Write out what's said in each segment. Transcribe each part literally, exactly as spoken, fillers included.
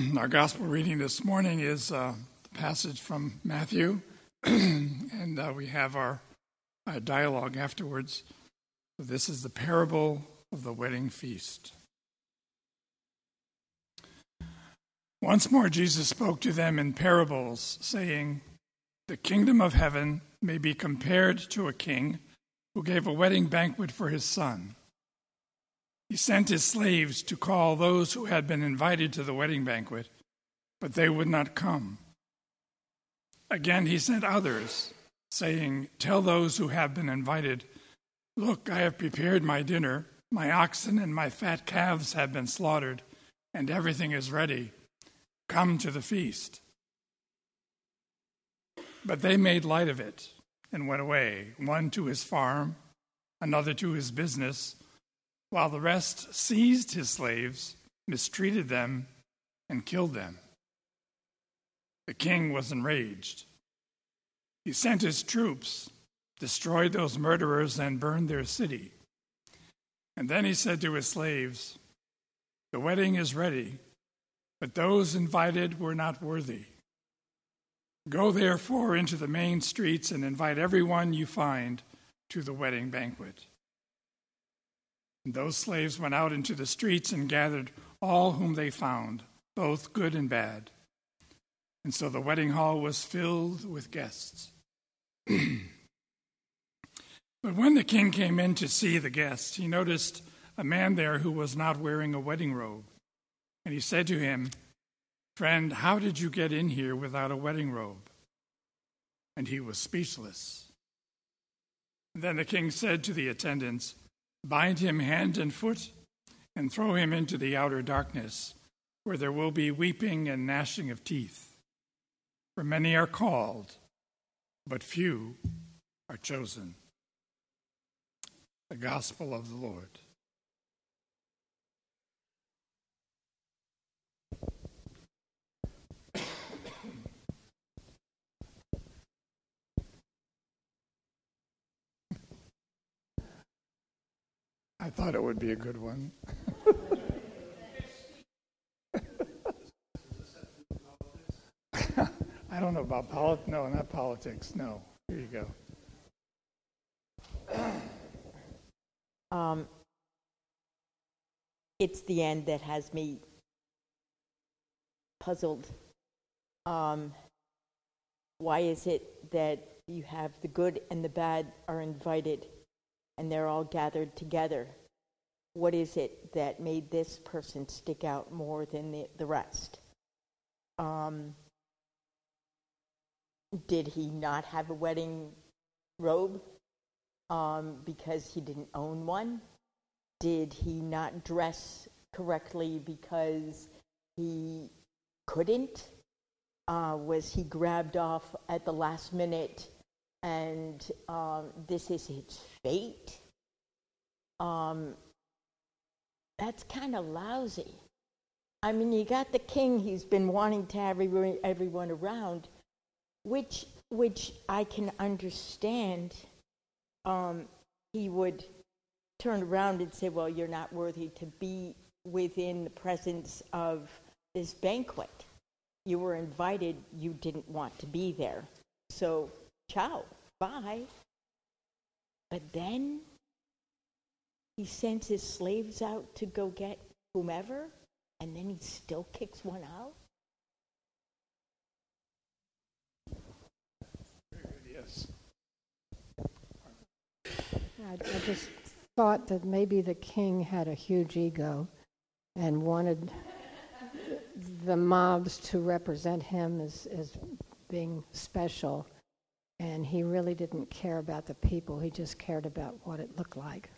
Our gospel reading this morning is uh, the passage from Matthew, and uh, we have our uh, dialogue afterwards. This is the parable of the wedding feast. Once more Jesus spoke to them in parables, saying, "The kingdom of heaven may be compared to a king who gave a wedding banquet for his son. He sent his slaves to call those who had been invited to the wedding banquet, but they would not come. Again he sent others, saying, 'Tell those who have been invited, look, I have prepared my dinner. My oxen and my fat calves have been slaughtered, and everything is ready. Come to the feast.' But they made light of it and went away, one to his farm, another to his business, while the rest seized his slaves, mistreated them, and killed them. The king was enraged. He sent his troops, destroyed those murderers, and burned their city. And then he said to his slaves, 'The wedding is ready, but those invited were not worthy. Go therefore into the main streets and invite everyone you find to the wedding banquet.' And those slaves went out into the streets and gathered all whom they found, both good and bad. And so the wedding hall was filled with guests. But when the king came in to see the guests, he noticed a man there who was not wearing a wedding robe. And he said to him, 'Friend, how did you get in here without a wedding robe?' And he was speechless. And then the king said to the attendants, 'Bind him hand and foot and throw him into the outer darkness, where there will be weeping and gnashing of teeth. For many are called, but few are chosen.'" The Gospel of the Lord. I thought it would be a good one. I don't know about politics. No, not politics. No. Here you go. Um, it's the end that has me puzzled. Um, why is it that you have the good and the bad are invited and they're all gathered together? What is it that made this person stick out more than the, the rest? Um, did he not have a wedding robe um, because he didn't own one? Did he not dress correctly because he couldn't? Uh, was he grabbed off at the last minute and um, this is his fate? Um, that's kind of lousy. I mean, you got the king, he's been wanting to have everyone, everyone around, which which I can understand. Um, he would turn around and say, well, you're not worthy to be within the presence of this banquet. You were invited, you didn't want to be there. So, ciao, bye. But then he sends his slaves out to go get whomever, and then he still kicks one out? Yes. I, I just thought that maybe the king had a huge ego and wanted the mobs to represent him as, as being special, and he really didn't care about the people. He just cared about what it looked like.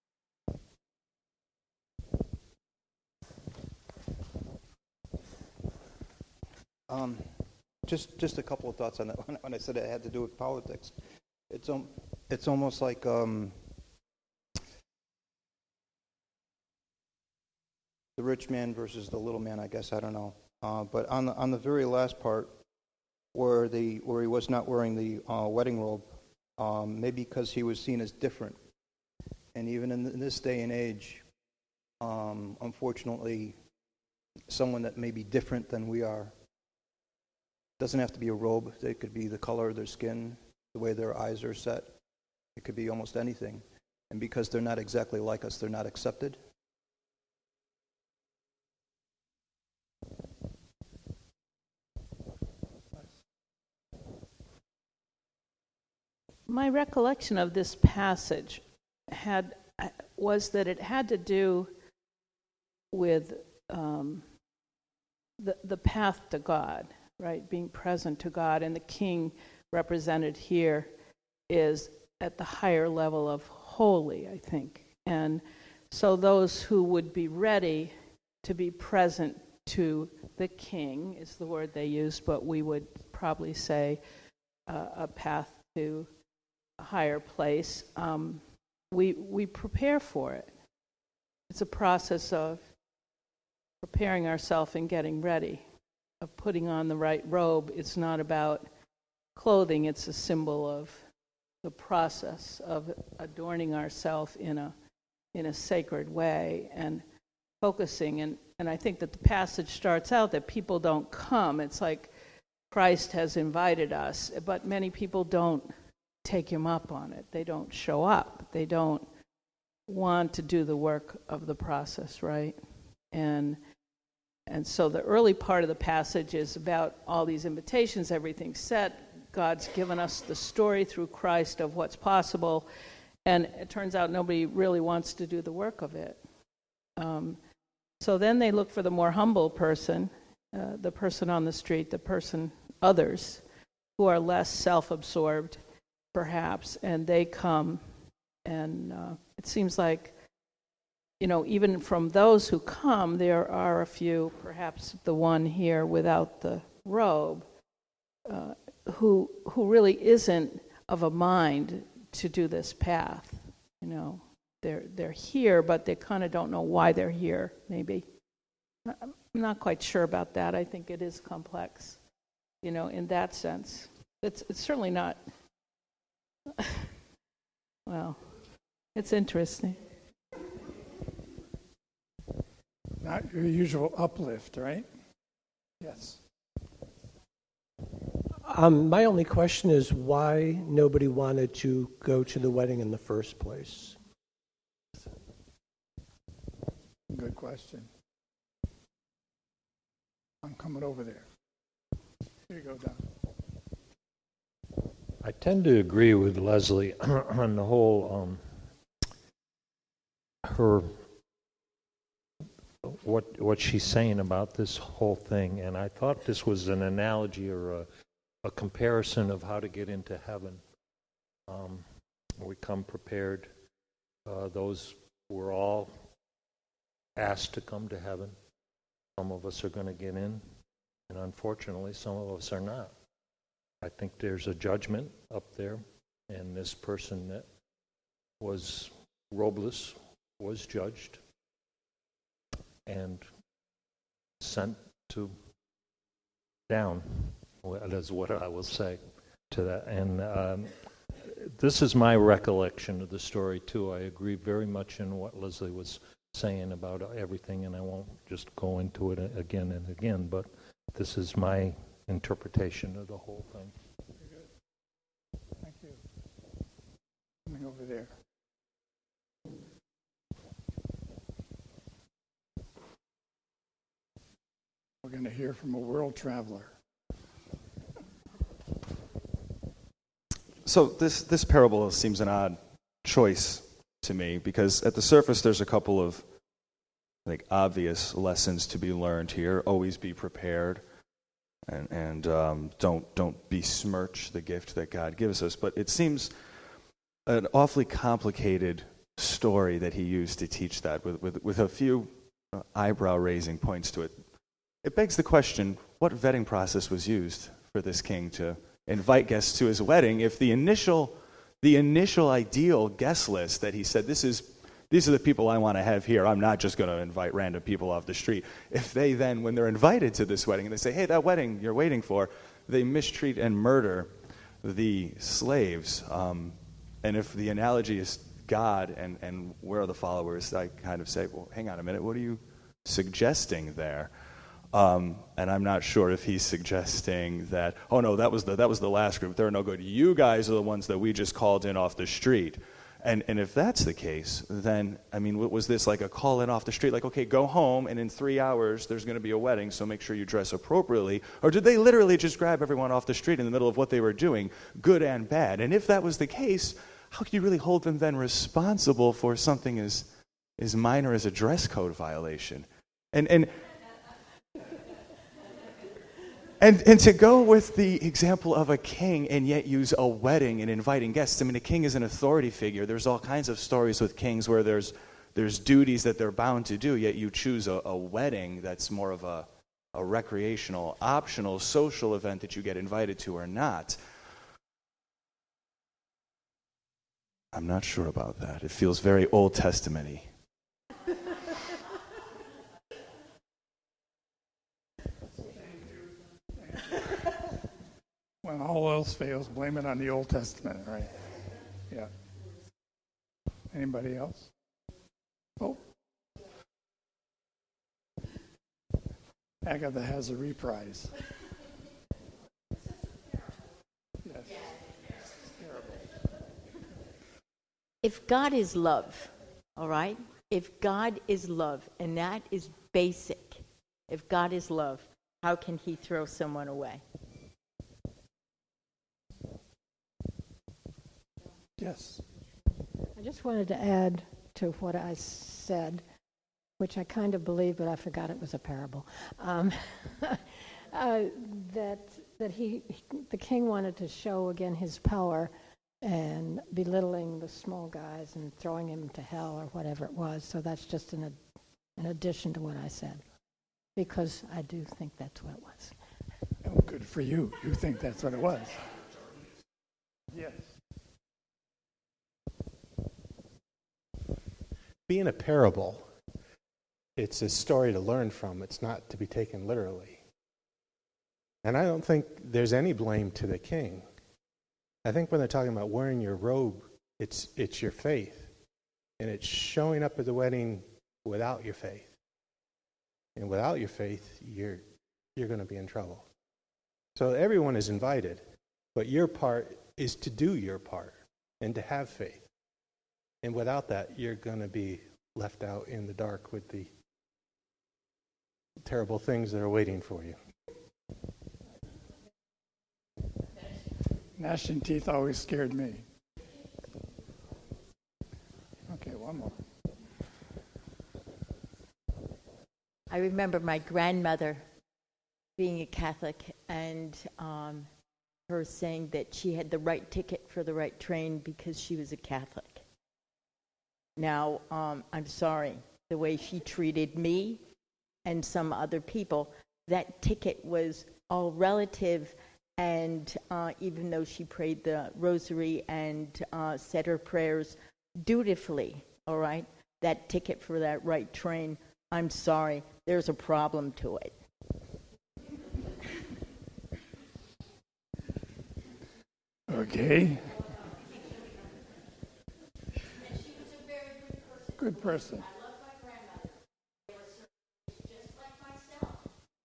Um, just just a couple of thoughts on that. When, when I said it had to do with politics, it's um, it's almost like um, the rich man versus the little man. I guess I don't know. Uh, but on the on the very last part, where the where he was not wearing the uh, wedding robe, um, maybe because he was seen as different, and even in, in this day and age, um, unfortunately, someone that may be different than we are. Doesn't have to be a robe. It could be the color of their skin, the way their eyes are set. It could be almost anything. And because they're not exactly like us, they're not accepted. My recollection of this passage had was that it had to do with um, the the path to God, right? Being present to God, and the king represented here is at the higher level of holy, I think. And so those who would be ready to be present to the king is the word they used, but we would probably say uh, a path to a higher place. Um, we we prepare for it. It's a process of preparing ourselves and getting ready, of putting on the right robe. It's not about clothing. It's a symbol of the process of adorning ourselves in a in a sacred way and focusing. And, and I think that the passage starts out that people don't come. It's like Christ has invited us, but many people don't take him up on it. They don't show up. They don't want to do the work of the process, right? And and so the early part of the passage is about all these invitations, everything's set. God's given us the story through Christ of what's possible, and it turns out nobody really wants to do the work of it. Um, so then they look for the more humble person, uh, the person on the street, the person, others, who are less self-absorbed, perhaps, and they come, and uh, it seems like, you know, even from those who come, there are a few, perhaps the one here without the robe, uh, who who really isn't of a mind to do this path. You know, they're they're here, but they kind of don't know why they're here, maybe. I'm not quite sure about that. I think it is complex, you know, in that sense. It's it's certainly not, well, it's interesting. Not your usual uplift, right? Yes. Um, my only question is why nobody wanted to go to the wedding in the first place. Good question. I'm coming over there. Here you go, Don. I tend to agree with Leslie on the whole, um, her, what what she's saying about this whole thing, and I thought this was an analogy or a, a comparison of how to get into heaven. Um, we come prepared. Uh, those we're all asked to come to heaven. Some of us are going to get in, and unfortunately, some of us are not. I think there's a judgment up there, and this person that was robeless was judged and sent to down. That's what I will say to that. And um, this is my recollection of the story, too. I agree very much in what Leslie was saying about everything, and I won't just go into it again and again, but this is my interpretation of the whole thing. Very good. Thank you. Coming over there. We're going to hear from a world traveler. So this, this parable seems an odd choice to me because at the surface there's a couple of I think obvious lessons to be learned here. Always be prepared, and and um, don't don't besmirch the gift that God gives us. But it seems an awfully complicated story that he used to teach that, with with, with a few uh, eyebrow-raising points to it. It begs the question: what vetting process was used for this king to invite guests to his wedding? If the initial the initial ideal guest list that he said, this is these are the people I want to have here. I'm not just going to invite random people off the street. If they then, when they're invited to this wedding, and they say, hey, that wedding you're waiting for, they mistreat and murder the slaves. Um, and if the analogy is God and, and where are the followers, I kind of say, well, hang on a minute, what are you suggesting there? Um, and I'm not sure if he's suggesting that, oh no, that was the that was the last group. They're no good. You guys are the ones that we just called in off the street. And and if that's the case, then, I mean, was this like a call in off the street? Like, okay, go home, and in three hours there's going to be a wedding, so make sure you dress appropriately. Or did they literally just grab everyone off the street in the middle of what they were doing, good and bad? And if that was the case, how could you really hold them then responsible for something as, as minor as a dress code violation? And and And and to go with the example of a king and yet use a wedding and inviting guests. I mean, a king is an authority figure. There's all kinds of stories with kings where there's there's duties that they're bound to do, yet you choose a, a wedding that's more of a, a recreational, optional, social event that you get invited to or not. I'm not sure about that. It feels very Old Testament-y. When all else fails, blame it on the Old Testament, right? Yeah. Anybody else? Oh. Agatha has a reprise. Yes. If God is love, all right? If God is love, and that is basic, if God is love, how can he throw someone away? Yes. I just wanted to add to what I said, which I kind of believe, but I forgot it was a parable. Um, uh, that that he, the king wanted to show again his power and belittling the small guys and throwing him to hell or whatever it was. So that's just an, an addition to what I said, because I do think that's what it was. Oh, good for you. You think that's what it was. Yes. Being a parable, it's a story to learn from. It's not to be taken literally. And I don't think there's any blame to the king. I think when they're talking about wearing your robe, it's it's your faith. And it's showing up at the wedding without your faith. And without your faith, you're you're going to be in trouble. So everyone is invited, but your part is to do your part and to have faith. And without that, you're going to be left out in the dark with the terrible things that are waiting for you. Gnashing teeth always scared me. Okay, one more. I remember my grandmother being a Catholic and um, her saying that she had the right ticket for the right train because she was a Catholic. Now, um, I'm sorry, the way she treated me and some other people, that ticket was all relative, and uh, even though she prayed the rosary and uh, said her prayers dutifully, all right, that ticket for that right train, I'm sorry, there's a problem to it. Okay. Good person. I love my grandmother. They were certainly just like myself.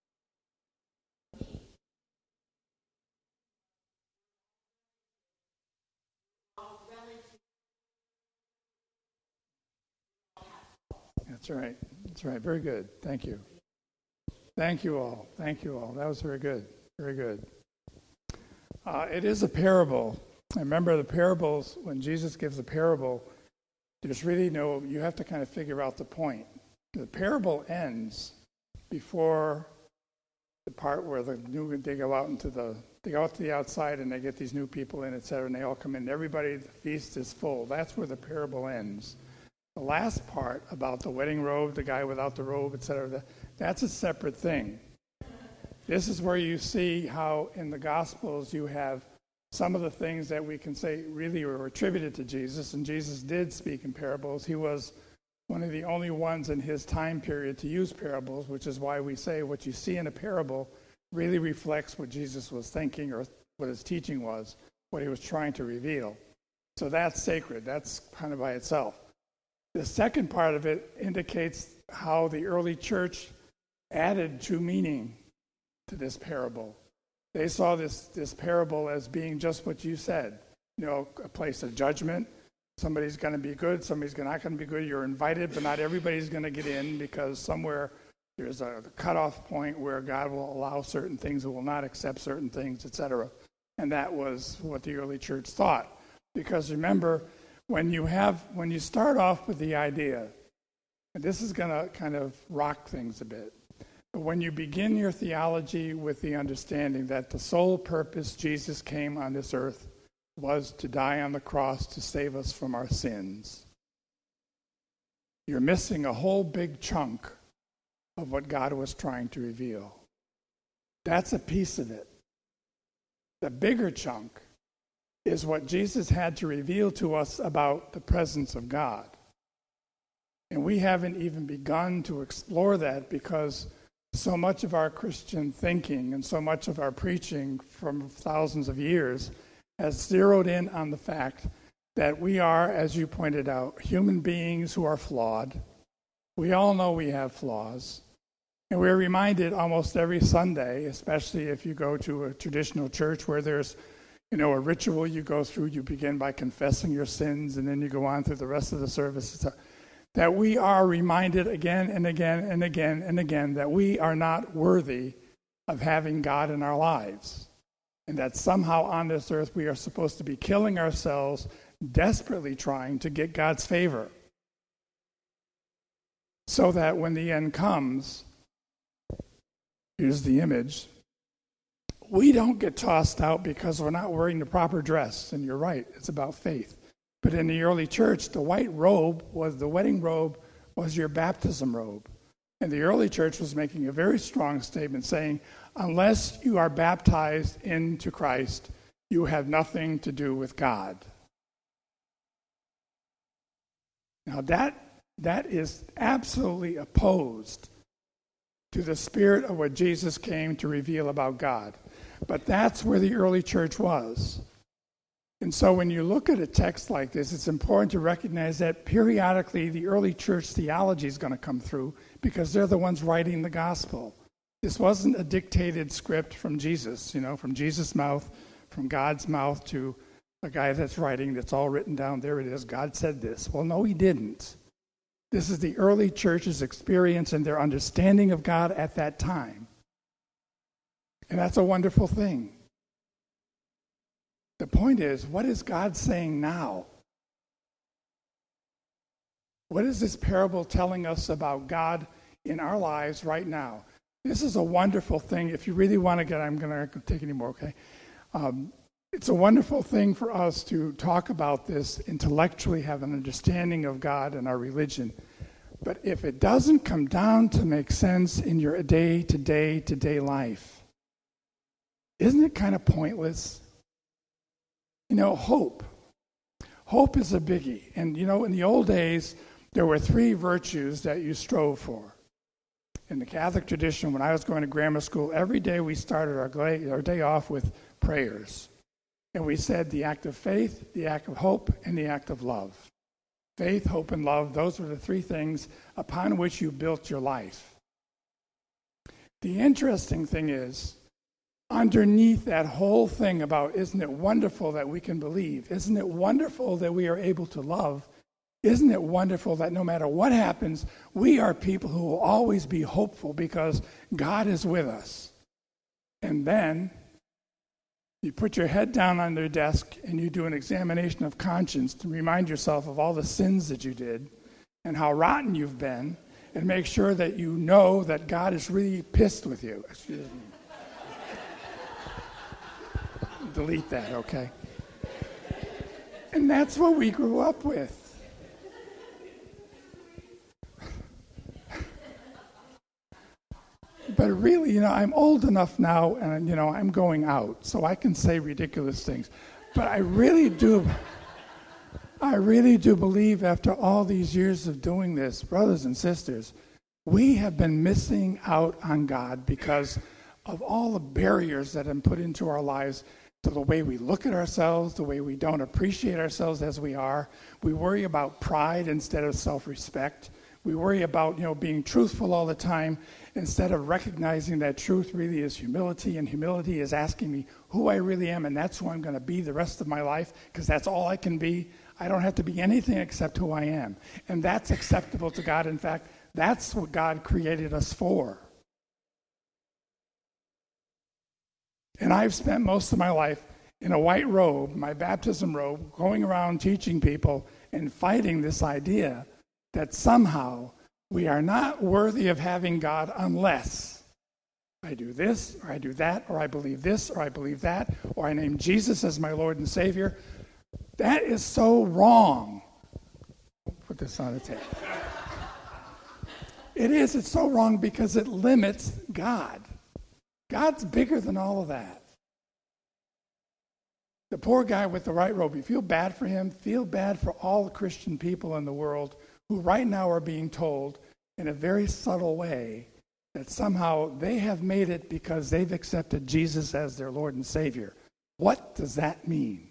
That's right. That's right. Very good. Thank you. Thank you all. Thank you all. That was very good. Very good. Uh, it is a parable. I remember the parables, when Jesus gives a parable, there's really no, you have to kind of figure out the point. The parable ends before the part where the new, they go out into the, they go out to the outside and they get these new people in, et cetera, and they all come in. Everybody, the feast is full. That's where the parable ends. The last part about the wedding robe, the guy without the robe, et cetera, that, that's a separate thing. This is where you see how in the Gospels you have some of the things that we can say really were attributed to Jesus, and Jesus did speak in parables. He was one of the only ones in his time period to use parables, which is why we say what you see in a parable really reflects what Jesus was thinking or what his teaching was, what he was trying to reveal. So that's sacred. That's kind of by itself. The second part of it indicates how the early church added true meaning to this parable. They saw this, this parable as being just what you said, you know, a place of judgment. Somebody's going to be good, somebody's not going to be good. You're invited, but not everybody's going to get in, because somewhere there's a cutoff point where God will allow certain things and will not accept certain things, et cetera. And that was what the early church thought. Because remember, when you have, when you start off with the idea, and this is going to kind of rock things a bit, but when you begin your theology with the understanding that the sole purpose Jesus came on this earth was to die on the cross to save us from our sins, you're missing a whole big chunk of what God was trying to reveal. That's a piece of it. The bigger chunk is what Jesus had to reveal to us about the presence of God. And we haven't even begun to explore that, because so much of our Christian thinking and so much of our preaching from thousands of years has zeroed in on the fact that we are, as you pointed out, human beings who are flawed. We all know we have flaws. And we're reminded almost every Sunday, especially if you go to a traditional church where there's, you know, a ritual you go through. You begin by confessing your sins, and then you go on through the rest of the service. That we are reminded again and again and again and again that we are not worthy of having God in our lives. And that somehow on this earth we are supposed to be killing ourselves, desperately trying to get God's favor. So that when the end comes, here's the image, we don't get tossed out because we're not wearing the proper dress. And you're right, it's about faith. But in the early church, the white robe was, the wedding robe was your baptism robe. And the early church was making a very strong statement saying, unless you are baptized into Christ, you have nothing to do with God. Now that that is absolutely opposed to the spirit of what Jesus came to reveal about God. But that's where the early church was. And so when you look at a text like this, it's important to recognize that periodically the early church theology is going to come through, because they're the ones writing the gospel. This wasn't a dictated script from Jesus, you know, from Jesus' mouth, from God's mouth to a guy that's writing, that's all written down. There it is. God said this. Well, no, he didn't. This is the early church's experience and their understanding of God at that time. And that's a wonderful thing. The point is, what is God saying now? What is this parable telling us about God in our lives right now? This is a wonderful thing. If you really want to get, I'm going to take any more, okay? Um, it's a wonderful thing for us to talk about this intellectually, have an understanding of God and our religion. But if it doesn't come down to make sense in your day-to-day, to-day life, isn't it kind of pointless? You know, hope. Hope is a biggie. And, you know, in the old days, there were three virtues that you strove for. In the Catholic tradition, when I was going to grammar school, every day we started our, our day off with prayers. And we said the act of faith, the act of hope, and the act of love. Faith, hope, and love, those were the three things upon which you built your life. The interesting thing is, underneath that whole thing about isn't it wonderful that we can believe, isn't it wonderful that we are able to love, isn't it wonderful that no matter what happens, we are people who will always be hopeful because God is with us. And then you put your head down on their desk and you do an examination of conscience to remind yourself of all the sins that you did and how rotten you've been, and make sure that you know that God is really pissed with you. Excuse me. Delete that, okay? And that's what we grew up with. But really, you know, I'm old enough now, and, you know, I'm going out, so I can say ridiculous things. But I really do, I really do believe after all these years of doing this, brothers and sisters, we have been missing out on God because of all the barriers that have been put into our lives, to the way we look at ourselves, the way we don't appreciate ourselves as we are. We worry about pride instead of self-respect. We worry about, you know, being truthful all the time instead of recognizing that truth really is humility, and humility is asking me who I really am, and that's who I'm going to be the rest of my life, because that's all I can be. I don't have to be anything except who I am. And that's acceptable to God. In fact, that's what God created us for. And I've spent most of my life in a white robe, my baptism robe, going around teaching people and fighting this idea that somehow we are not worthy of having God unless I do this, or I do that, or I believe this, or I believe that, or I name Jesus as my Lord and Savior. That is so wrong. I'll put this on the table. It is. It's so wrong because it limits God. God's bigger than all of that. The poor guy with the white robe, you feel bad for him, feel bad for all the Christian people in the world who right now are being told in a very subtle way that somehow they have made it because they've accepted Jesus as their Lord and Savior. What does that mean?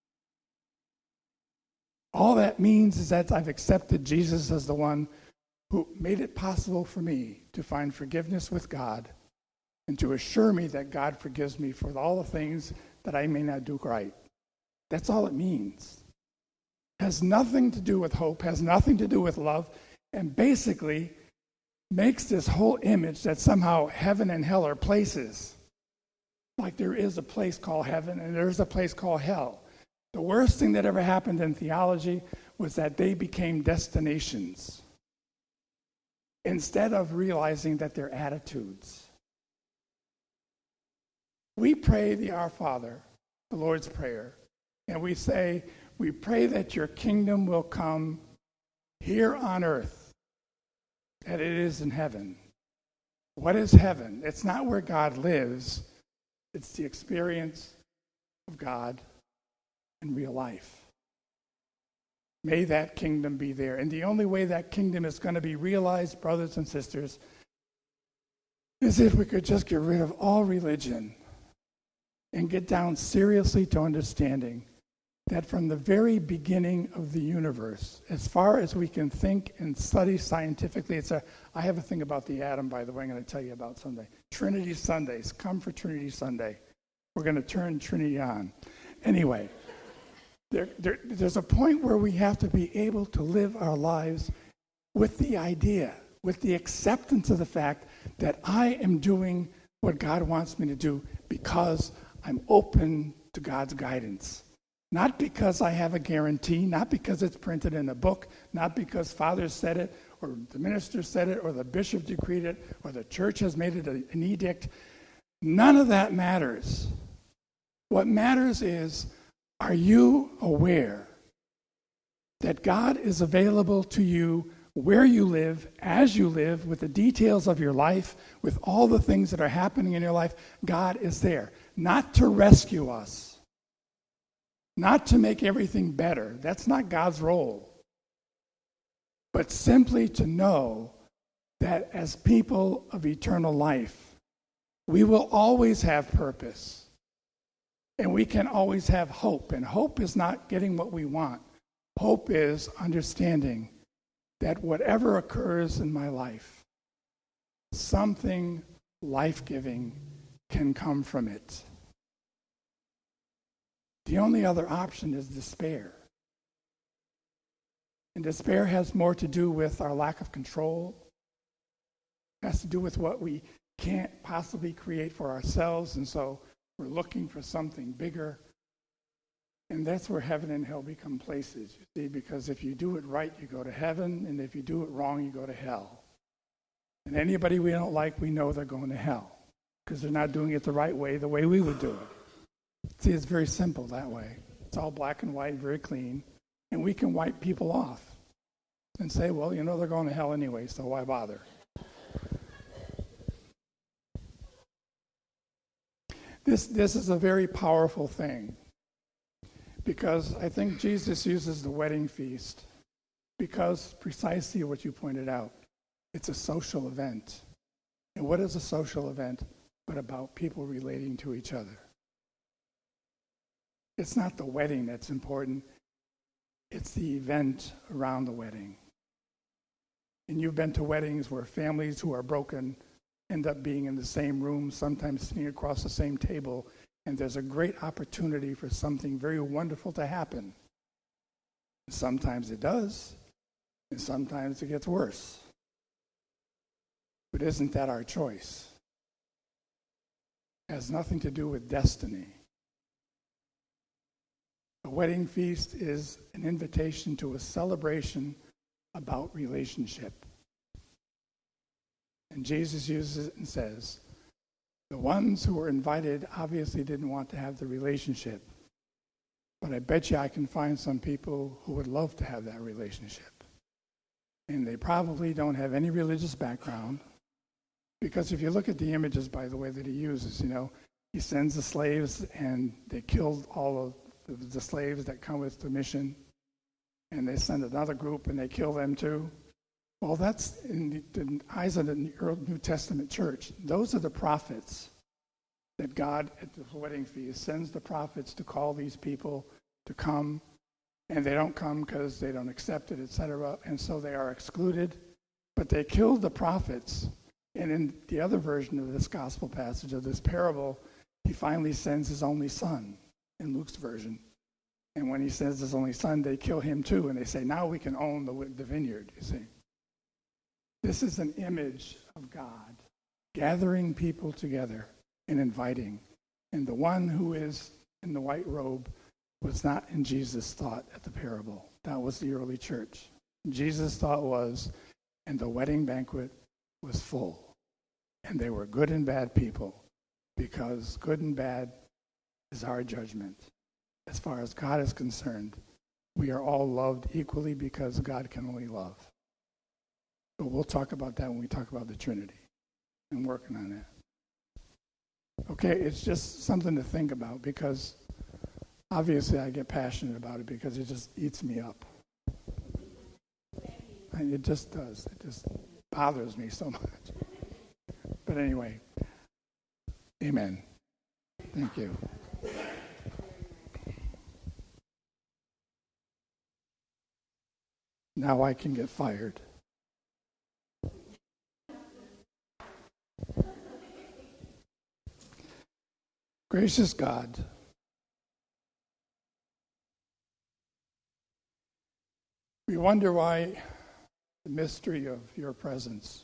All that means is that I've accepted Jesus as the one who made it possible for me to find forgiveness with God and to assure me that God forgives me for all the things that I may not do right. That's all it means. Has nothing to do with hope, has nothing to do with love, and basically makes this whole image that somehow heaven and hell are places. Like there is a place called heaven and there's a place called hell. The worst thing that ever happened in theology was that they became destinations instead of realizing that they're attitudes. We pray the Our Father, the Lord's Prayer, and we say, we pray that your kingdom will come here on earth, that it is in heaven. What is heaven? It's not where God lives. It's the experience of God in real life. May that kingdom be there. And the only way that kingdom is going to be realized, brothers and sisters, is if we could just get rid of all religion and get down seriously to understanding that from the very beginning of the universe, as far as we can think and study scientifically, it's a, I have a thing about the atom, by the way, I'm going to tell you about someday. Trinity Sundays. Come for Trinity Sunday. We're going to turn Trinity on. Anyway, there, there, there's a point where we have to be able to live our lives with the idea, with the acceptance of the fact that I am doing what God wants me to do because I'm open to God's guidance. Not because I have a guarantee, not because it's printed in a book, not because Father said it, or the minister said it, or the bishop decreed it, or the church has made it an edict. None of that matters. What matters is, are you aware that God is available to you where you live, as you live, with the details of your life, with all the things that are happening in your life? God is there, not to rescue us, not to make everything better. That's not God's role. But simply to know that as people of eternal life, we will always have purpose. And we can always have hope. And hope is not getting what we want. Hope is understanding that whatever occurs in my life, something life-giving can come from it. The only other option is despair. And despair has more to do with our lack of control. It has to do with what we can't possibly create for ourselves, and so we're looking for something bigger. And that's where heaven and hell become places, you see, because if you do it right, you go to heaven, and if you do it wrong, you go to hell. And anybody we don't like, we know they're going to hell because they're not doing it the right way, the way we would do it. See, it's very simple that way. It's all black and white, very clean. And we can wipe people off and say, well, you know, they're going to hell anyway, so why bother? This, this is a very powerful thing because I think Jesus uses the wedding feast because precisely what you pointed out, it's a social event. And what is a social event but about people relating to each other? It's not the wedding that's important. It's the event around the wedding. And you've been to weddings where families who are broken end up being in the same room, sometimes sitting across the same table, and there's a great opportunity for something very wonderful to happen. Sometimes it does, and sometimes it gets worse. But isn't that our choice? It has nothing to do with destiny. A wedding feast is an invitation to a celebration about relationship. And Jesus uses it and says, the ones who were invited obviously didn't want to have the relationship. But I bet you I can find some people who would love to have that relationship. And they probably don't have any religious background. Because if you look at the images, by the way, that he uses, you know, he sends the slaves and they killed all of the, the slaves that come with the mission. And they send another group and they kill them too. Well, that's in the, the eyes of the New Testament church. Those are the prophets that God at the wedding feast sends the prophets to call these people to come. And they don't come because they don't accept it, et cetera. And so they are excluded. But they killed the prophets. And in the other version of this gospel passage, of this parable, he finally sends his only son in Luke's version. And when he sends his only son, they kill him too. And they say, now we can own the, the vineyard, you see. This is an image of God gathering people together and inviting. And the one who is in the white robe was not in Jesus' thought at the parable. That was the early church. Jesus' thought was, and the wedding banquet was full. And they were good and bad people, because good and bad is our judgment. As far as God is concerned, we are all loved equally because God can only love. But we'll talk about that when we talk about the Trinity. I'm working on that. Okay, it's just something to think about, because obviously I get passionate about it because it just eats me up. And it just does. It just bothers me so much. But anyway, amen. Thank you. Now I can get fired. Gracious God, we wonder why the mystery of your presence,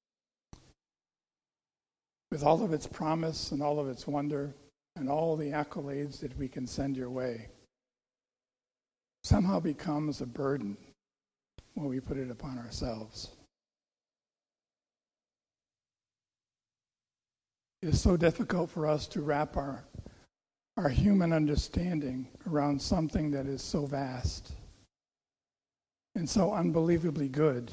with all of its promise and all of its wonder and all the accolades that we can send your way, somehow becomes a burden when we put it upon ourselves. It is so difficult for us to wrap our, our human understanding around something that is so vast and so unbelievably good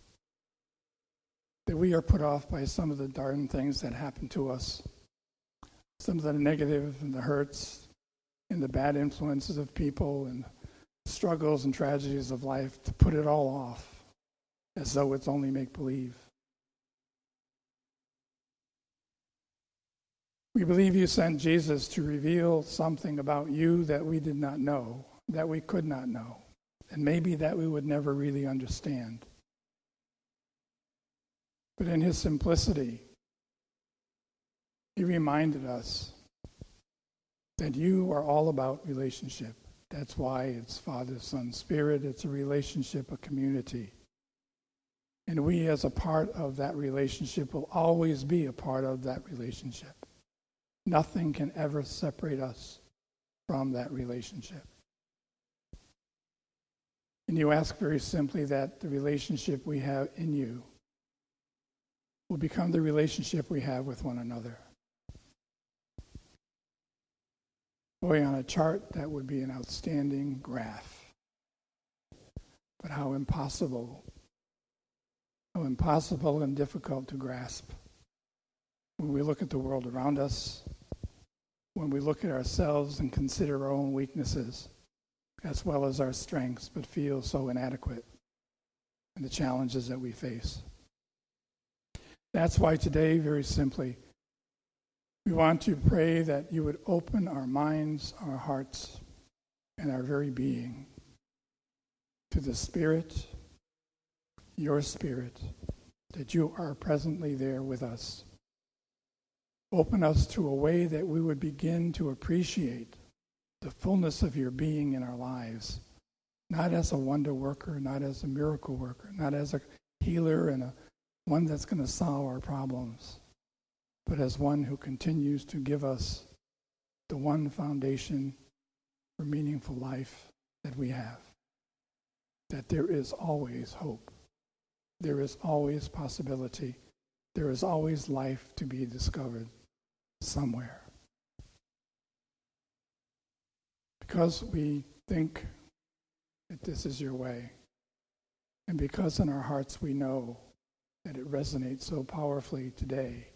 that we are put off by some of the darn things that happen to us, some of the negative and the hurts and the bad influences of people and struggles and tragedies of life, to put it all off as though it's only make-believe. We believe you sent Jesus to reveal something about you that we did not know, that we could not know, and maybe that we would never really understand. But in his simplicity, he reminded us that you are all about relationship. That's why it's Father, Son, Spirit. It's a relationship, a community. And we, as a part of that relationship, will always be a part of that relationship. Nothing can ever separate us from that relationship. And you ask very simply that the relationship we have in you will become the relationship we have with one another. Boy, on a chart, that would be an outstanding graph. But how impossible, how impossible and difficult to grasp when we look at the world around us, when we look at ourselves and consider our own weaknesses as well as our strengths, but feel so inadequate in the challenges that we face. That's why today, very simply, we want to pray that you would open our minds, our hearts, and our very being to the Spirit your Spirit, that you are presently there with us. Open us to a way that we would begin to appreciate the fullness of your being in our lives, not as a wonder worker, not as a miracle worker, not as a healer and a one that's going to solve our problems, but as one who continues to give us the one foundation for meaningful life that we have, that there is always hope. There is always possibility. There is always life to be discovered somewhere. Because we think that this is your way, and because in our hearts we know that it resonates so powerfully today,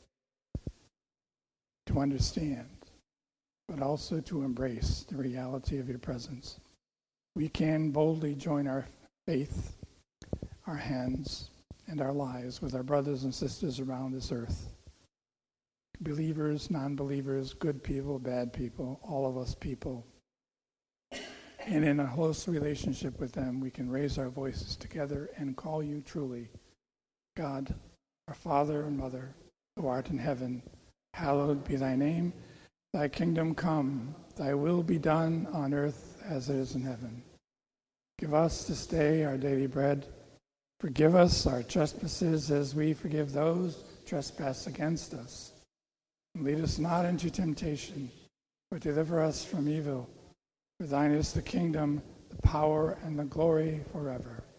to understand, but also to embrace the reality of your presence, we can boldly join our faith, our hands, and our lives with our brothers and sisters around this earth. Believers, non-believers, good people, bad people, all of us people. And in a close relationship with them, we can raise our voices together and call you truly God, our Father and Mother, who art in heaven. Hallowed be thy name. Thy kingdom come. Thy will be done on earth as it is in heaven. Give us this day our daily bread. Forgive us our trespasses as we forgive those who trespass against us. And lead us not into temptation, but deliver us from evil. For thine is the kingdom, the power, and the glory forever.